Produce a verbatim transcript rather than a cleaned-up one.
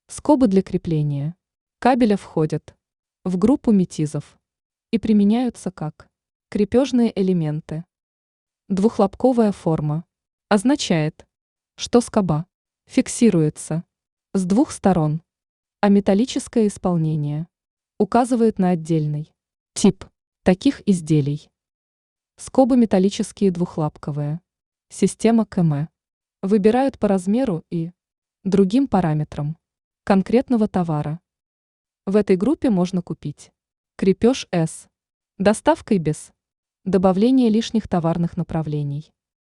Скобы для крепления кабеля входят в группу метизов и применяются как крепежные элементы. Двухлобковая форма означает, что скоба фиксируется с двух сторон, а металлическое исполнение указывает на отдельный тип таких изделий. Скобы металлические двухлобковые. Система КМ. Выбирают по размеру и другим параметрам конкретного товара. В этой группе можно купить крепеж С доставкой без добавления лишних товарных направлений.